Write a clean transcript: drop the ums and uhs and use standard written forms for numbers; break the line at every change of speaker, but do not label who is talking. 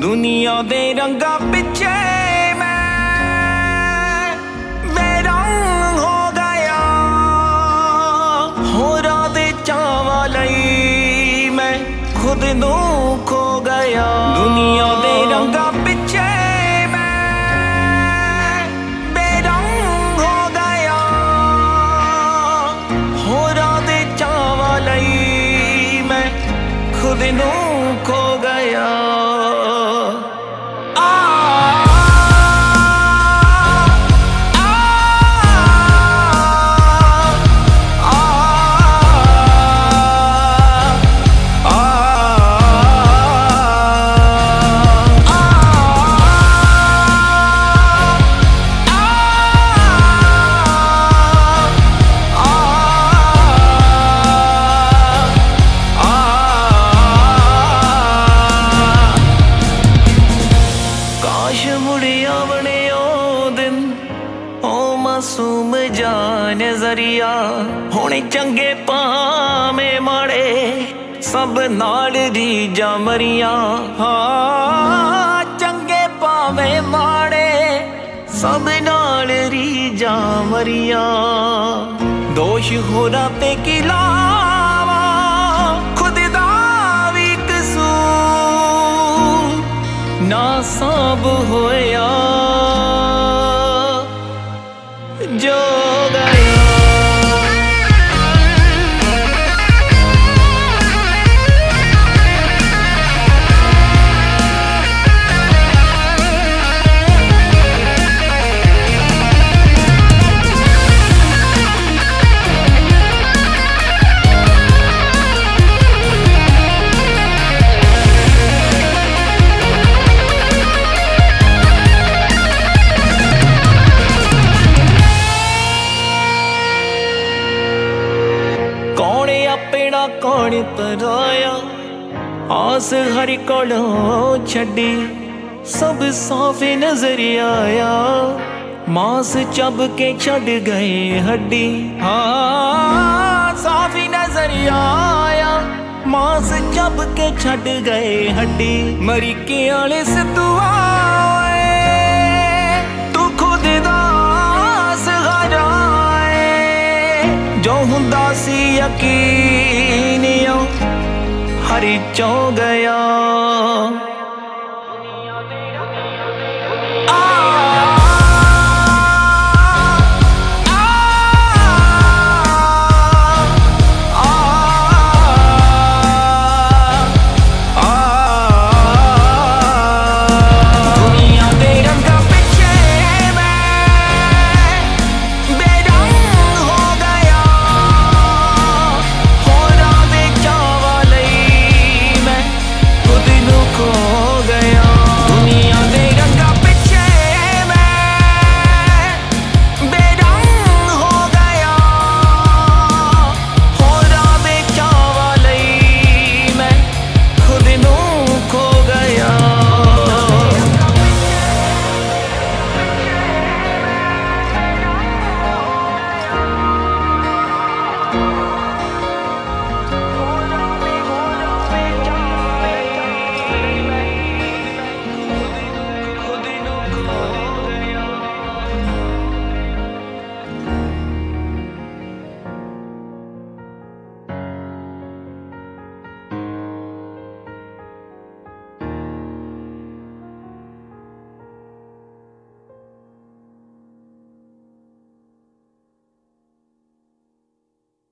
ਦੁਨੀਆ ਦੇ ਰੰਗਾਂ ਪਿੱਛੇ ਮੈਂ ਬੇਰੰਗ ਹੋ ਗਿਆ, ਹੋਰਾਂ ਦੇ ਚਾਵਾਂ ਲਈ ਮੈਂ ਖੁਦ ਨੂੰ ਖੋ ਗਿਆ। ਦੁਨੀਆ ਦੇ ਰੰਗਾਂ ਪਿੱਛੇ ਮੈਂ ਬੇਰੰਗ ਹੋ ਗਿਆ, ਹੋਰਾਂ ਦੇ ਚਾਵਾਂ ਲਈ ਮੈਂ ਖੁਦ ਨੂੰ ਖੋ ਗਿਆ। ਮਾਸੂਮ ਜਾ ਨਜ਼ਰੀਆ ਹੁਣ ਚੰਗੇ ਭਾਵੇਂ ਮਾੜੇ ਸਭ ਨਾਲ ਰੀਝਾਂ ਮਰੀਆਂ। ਹਾਂ ਚੰਗੇ ਭਾਵੇਂ ਮਾੜੇ ਸਭ ਨਾਲ ਰੀਝਾਂ ਮਰੀਆਂ। ਦੋਸ਼ ਹੋਰਾਂ ਤੇ ਕੀ ਲਾਵਾਂ, ਖੁਦ ਦਾ ਵੀ ਕਸੂਰ ਨਾ ਸਾਬ ਹੋਇਆ ਜੋ ਗਇਆ। ਆਪਣਾ ਕੌਣ ਪਰਾਇਆ, ਆਸ ਹਰ ਕੋਲੋਂ ਛੱਡੀ ਸਭ ਸਾਫ਼ ਨਜ਼ਰ ਆਇਆ। ਮਾਸ ਚੱਬ ਕੇ ਛੱਡ ਗਏ ਹੱਡੀ, ਹਾਂ ਸਾਫ਼ ਨਜ਼ਰ ਆਇਆ। ਮਾਸ ਚੱਬ ਕੇ ਛੱਡ ਗਏ ਹੱਡੀ। ਮਰੀਕੇ ਵਾਲੇ ਸਤੂਆ ਤੂੰ ਖੁਦ ਦਾ ਸਹਾਰਾ ਜੋ ਹੁੰਦਾ ਸੀ ਯਕੀਨ ਹਰ ਚੋਂ ਗਿਆ।